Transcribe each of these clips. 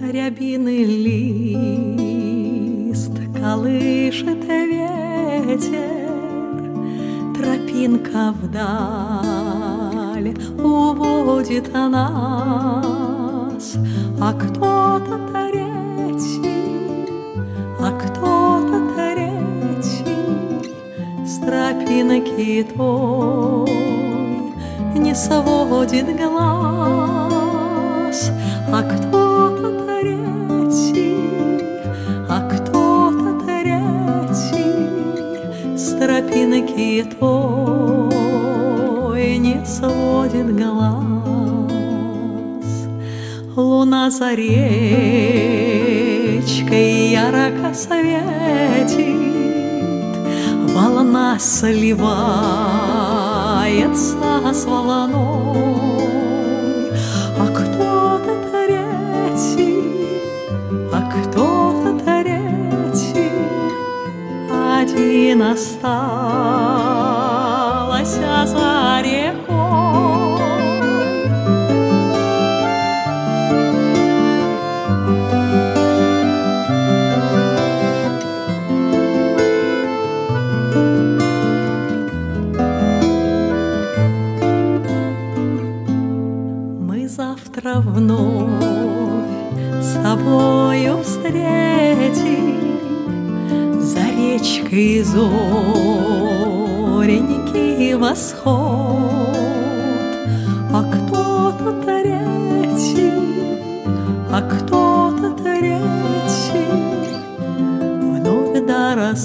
Рябины лист колышет ветер, тропинка вдаль уводит нас, а кто-то третий с тропинки той не сводит глаз, а кто-то третий с тропинки той не сводит глаз. Луна за речкой ярко светит, волна сливается с волной, а кто-то третий один остался за рекой. Завтра вновь с тобою встретим за речкой зоренький восход, а кто-то третий вновь до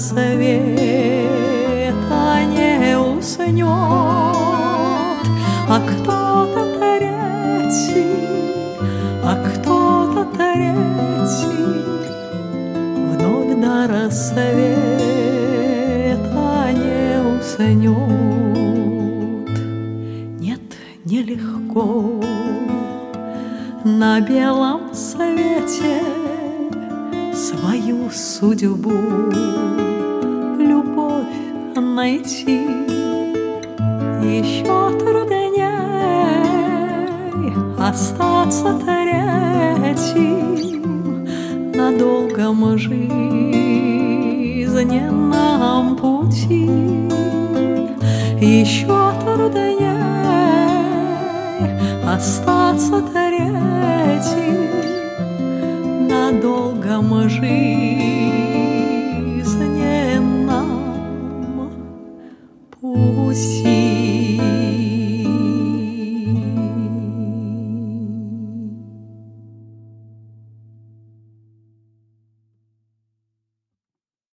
рассвета не уснет, а кто-то третий вновь до рассвета не уснет. Нет, нелегко на белом свете свою судьбу, любовь найти. Еще трудней остаться третьим на долгом жизненном пути. Еще трудней остаться третьим